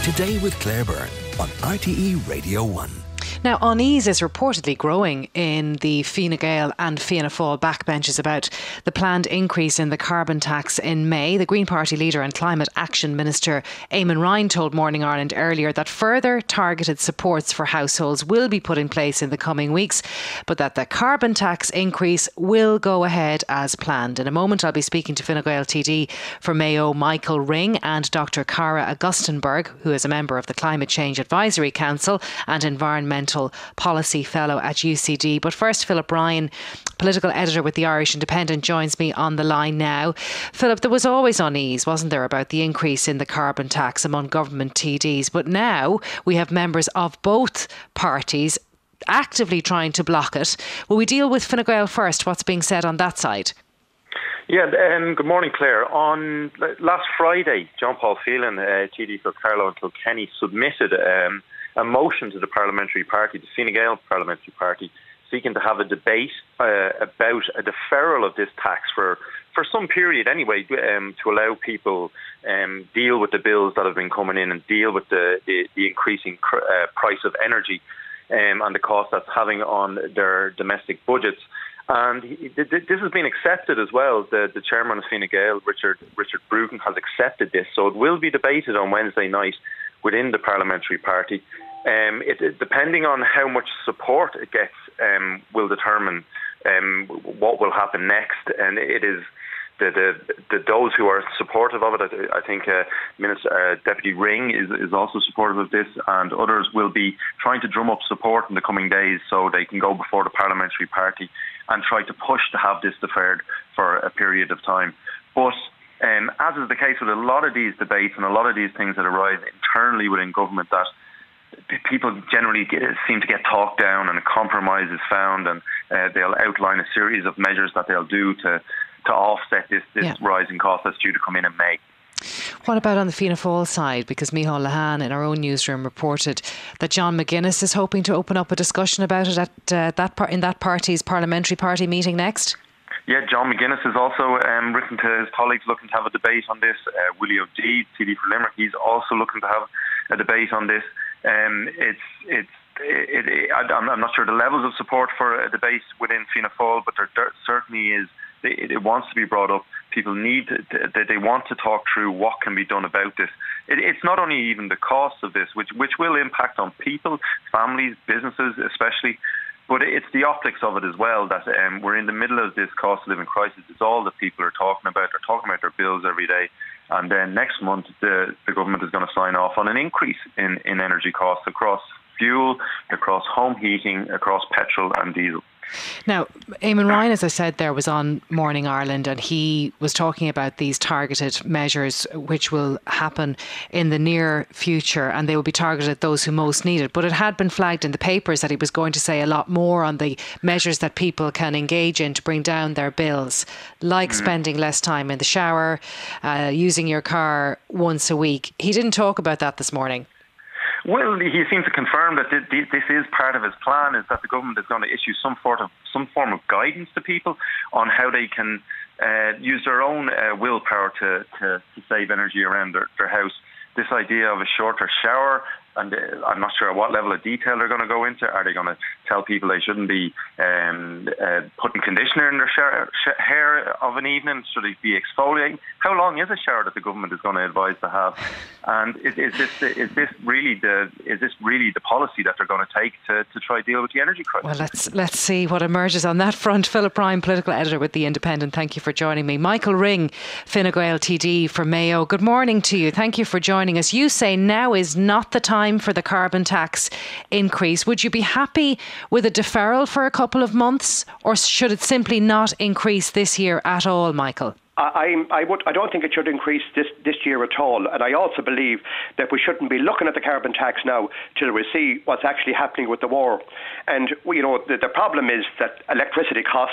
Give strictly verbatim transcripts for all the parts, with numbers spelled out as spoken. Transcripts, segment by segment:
Today with Claire Byrne on R T E Radio one. Now, unease is reportedly growing in the Fine Gael and Fianna Fáil backbenches about the planned increase in the carbon tax in May. The Green Party leader and Climate Action Minister Eamon Ryan told Morning Ireland earlier that further targeted supports for households will be put in place in the coming weeks, but that the carbon tax increase will go ahead as planned. In a moment, I'll be speaking to Fine Gael T D for Mayo, Michael Ring, and Doctor Cara Augustenberg, who is a member of the Climate Change Advisory Council and Environmental Policy Fellow at U C D. But first, Philip Ryan, political editor with the Irish Independent, joins me on the line now. Philip, there was always unease, wasn't there, about the increase in the carbon tax among government T Ds, but now we have members of both parties actively trying to block it. Will we deal with Fine Gael first? What's being said on that side? Yeah, um, good morning, Claire. On last Friday, John Paul Phelan, uh, T D for Carlow and Kilkenny, submitted um, a motion to the parliamentary party, the Fine Gael parliamentary party, seeking to have a debate uh, about a deferral of this tax for, for some period anyway, um, to allow people um, deal with the bills that have been coming in and deal with the, the, the increasing cr- uh, price of energy um, and the cost that's having on their domestic budgets. And he, this has been accepted as well. The, the chairman of Fine Gael, Richard Richard Bruton, has accepted this. So it will be debated on Wednesday night within the parliamentary party. Um, it, it, depending on how much support it gets, um, will determine um, what will happen next. And it is the, the, the those who are supportive of it. I, I think uh, Minister uh, Deputy Ring is, is also supportive of this, and others will be trying to drum up support in the coming days so they can go before the parliamentary party and try to push to have this deferred for a period of time. But um, as is the case with a lot of these debates and a lot of these things that arise internally within government, that people generally get, seem to get talked down and a compromise is found, and uh, they'll outline a series of measures that they'll do to, to offset this, this yeah. rising cost that's due to come in in May. What about on the Fianna Fáil side? Because Micheál Lehane in our own newsroom reported that John McGuinness is hoping to open up a discussion about it at uh, that par- in that party's parliamentary party meeting next. Yeah, John McGuinness has also um, written to his colleagues looking to have a debate on this. Uh, Willie O'Dea, T D for Limerick, he's also looking to have a debate on this. Um, it's it's it, it, I'm, I'm not sure the levels of support for a debate within Fianna Fáil, but there, there certainly is. It, it wants to be brought up. People need to, they, they want to talk through what can be done about this. It, it's not only even the cost of this, which which will impact on people, families, businesses, especially. But it's the optics of it as well, that um, we're in the middle of this cost of living crisis. It's all that people are talking about. They're talking about their bills every day. And then next month, the, the government is going to sign off on an increase in, in energy costs across fuel, across home heating, across petrol and diesel. Now, Eamon Ryan, as I said there, was on Morning Ireland, and he was talking about these targeted measures which will happen in the near future, and they will be targeted at those who most need it. But it had been flagged in the papers that he was going to say a lot more on the measures that people can engage in to bring down their bills, like mm-hmm. spending less time in the shower, uh, using your car once a week. He didn't talk about that this morning. Well, he seems to confirm that this is part of his plan, is that the government is going to issue some sort of some form of guidance to people on how they can uh, use their own uh, willpower to, to, to save energy around their, their house. This idea of a shorter shower, and uh, I'm not sure what level of detail they're going to go into. Are they going to tell people they shouldn't be um, uh, putting conditioner in their shower, sh- hair of an evening? Should they be exfoliating? How long is a shower that the government is going to advise to have? And is, is this is this really the is this really the policy that they're going to take to, to try deal with the energy crisis? Well, let's let's see what emerges on that front. Philip Ryan, political editor with The Independent, thank you for joining me. Michael Ring, Fine Gael T D for Mayo, good morning to you. Thank you for joining us. You say now is not the time for the carbon tax increase. Would you be happy with a deferral for a couple of months, or should it simply not increase this year at all, Michael? I, I, would, I don't think it should increase this, this year at all. And I also believe that we shouldn't be looking at the carbon tax now till we see what's actually happening with the war. And, you know, the, the problem is that electricity costs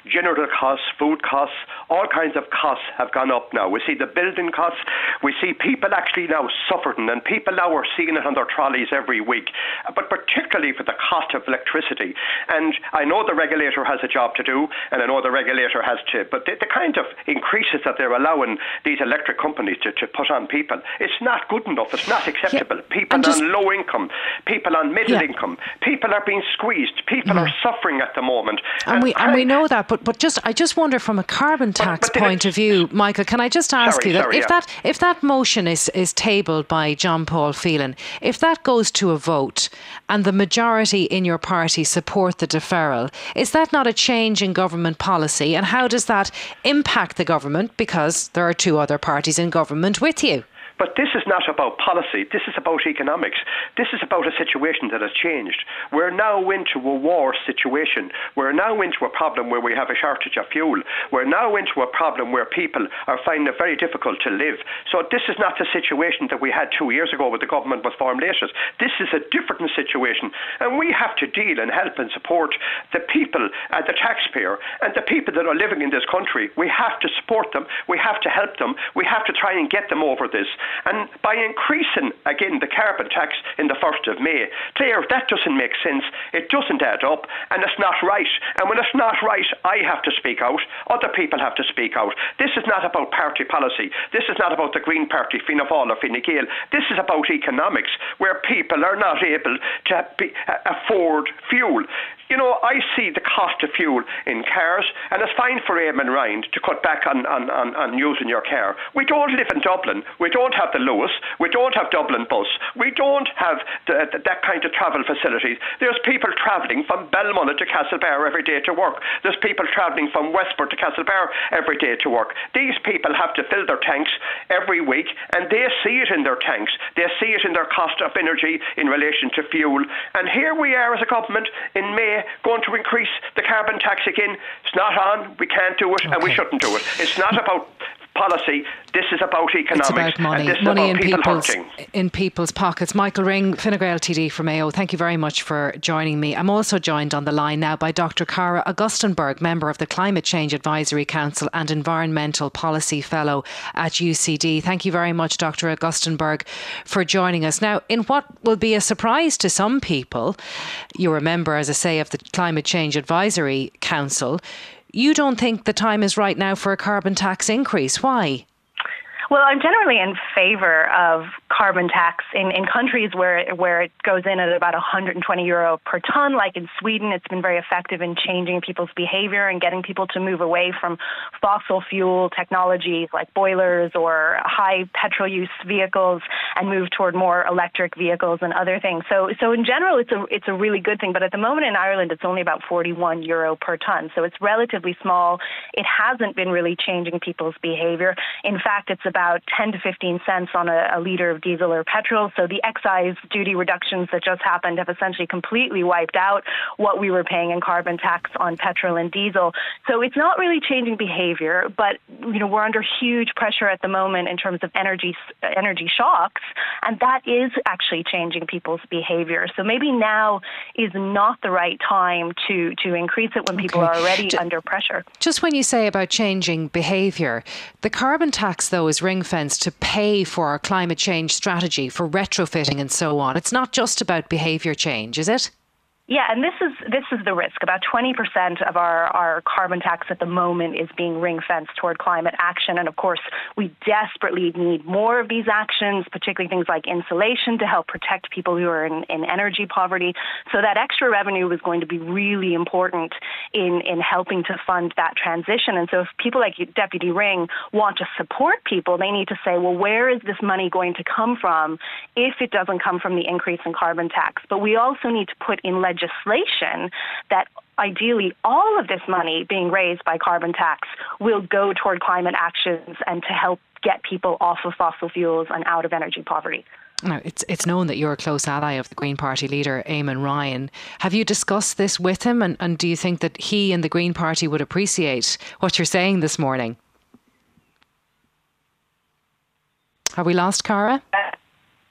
general costs, food costs, all kinds of costs have gone up now. We see the building costs. We see people actually now suffering, and people now are seeing it on their trolleys every week, but particularly for the cost of electricity. And I know the regulator has a job to do, and I know the regulator has to, but the, the kind of increases that they're allowing these electric companies to, to put on people, it's not good enough. It's not acceptable. Yeah. People just, on low income, people on middle yeah. income, people are being squeezed. People mm. are suffering at the moment. And, and we and we know that, but but just I just wonder from a carbon tax but, but point of view, Michael, can I just ask sorry, you that sorry, if yeah. that if that motion is, is tabled by John Paul Phelan, if that goes to a vote and the majority in your party support the deferral, is that not a change in government policy? And how does that impact the government? Because there are two other parties in government with you. But this is not about policy. This is about economics. This is about a situation that has changed. We're now into a war situation. We're now into a problem where we have a shortage of fuel. We're now into a problem where people are finding it very difficult to live. So this is not the situation that we had two years ago when the government was formulated. This is a different situation. And we have to deal and help and support the people and the taxpayer and the people that are living in this country. We have to support them. We have to help them. We have to try and get them over this. And by increasing, again, the carbon tax in the first of May, Claire, that doesn't make sense. It doesn't add up, and it's not right. And when it's not right, I have to speak out. Other people have to speak out. This is not about party policy. This is not about the Green Party, Fianna Fáil or Fine Gael. This is about economics, where people are not able to be, uh, afford fuel. You know, I see the cost of fuel in cars, and it's fine for Eamon Ryan to cut back on, on, on, on using your car. We don't live in Dublin. We don't have the Lewis. We don't have Dublin Bus. We don't have the, the, that kind of travel facilities. There's people travelling from Belmullet to Castlebar every day to work. There's people travelling from Westport to Castlebar every day to work. These people have to fill their tanks every week, and they see it in their tanks. They see it in their cost of energy in relation to fuel. And here we are as a government in May going to increase the carbon tax again. It's not on. We can't do it, okay. and we shouldn't do it. It's not about policy. This is about economics. It's about money. And this money is about in people people's hurting. in people's pockets. Michael Ring, Fine Gael T D for Mayo, thank you very much for joining me. I'm also joined on the line now by Doctor Cara Augustenberg, member of the Climate Change Advisory Council and Environmental Policy Fellow at U C D. Thank you very much, Doctor Augustenberg, for joining us. Now, in what will be a surprise to some people, you're a member, as I say, of the Climate Change Advisory Council. You don't think the time is right now for a carbon tax increase. Why? Well, I'm generally in favour of carbon tax in, in countries where where it goes in at about one hundred twenty euro per tonne. Like in Sweden, it's been very effective in changing people's behaviour and getting people to move away from fossil fuel technologies like boilers or high petrol use vehicles and move toward more electric vehicles and other things. So so in general, it's a it's a really good thing. But at the moment in Ireland, it's only about forty-one euro per tonne. So it's relatively small. It hasn't been really changing people's behaviour. In fact, it's about about ten to fifteen cents on a, a litre of diesel or petrol. So the excise duty reductions that just happened have essentially completely wiped out what we were paying in carbon tax on petrol and diesel. So it's not really changing behavior, but you know we're under huge pressure at the moment in terms of energy energy shocks, and that is actually changing people's behavior. So maybe now is not the right time to, to increase it when people okay. are already J- under pressure. Just when you say about changing behaviour, the carbon tax, though, is ring-fenced to pay for our climate change strategy, for retrofitting and so on. It's not just about behaviour change, is it? Yeah, and this is this is the risk. About twenty percent of our, our carbon tax at the moment is being ring-fenced toward climate action. And of course, we desperately need more of these actions, particularly things like insulation to help protect people who are in, in energy poverty. So that extra revenue is going to be really important in, in helping to fund that transition. And so if people like Deputy Ring want to support people, they need to say, well, where is this money going to come from if it doesn't come from the increase in carbon tax? But we also need to put in legislation legislation that ideally all of this money being raised by carbon tax will go toward climate actions and to help get people off of fossil fuels and out of energy poverty. Now, it's it's known that you're a close ally of the Green Party leader, Eamon Ryan. Have you discussed this with him, and, and do you think that he and the Green Party would appreciate what you're saying this morning? Have we lost Cara?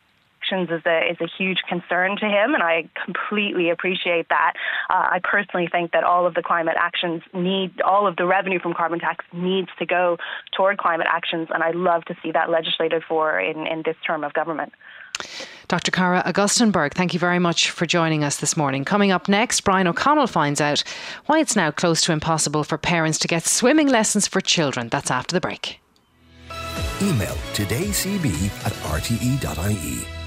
actions is a is a huge concern to him, and I completely appreciate that. Uh, I personally think that all of the climate actions need, all of the revenue from carbon tax needs to go toward climate actions, and I'd love to see that legislated for in, in this term of government. Doctor Cara Augustenborg, thank you very much for joining us this morning. Coming up next, Brian O'Connell finds out why it's now close to impossible for parents to get swimming lessons for children. That's after the break. Email todaycb at r t e dot i e.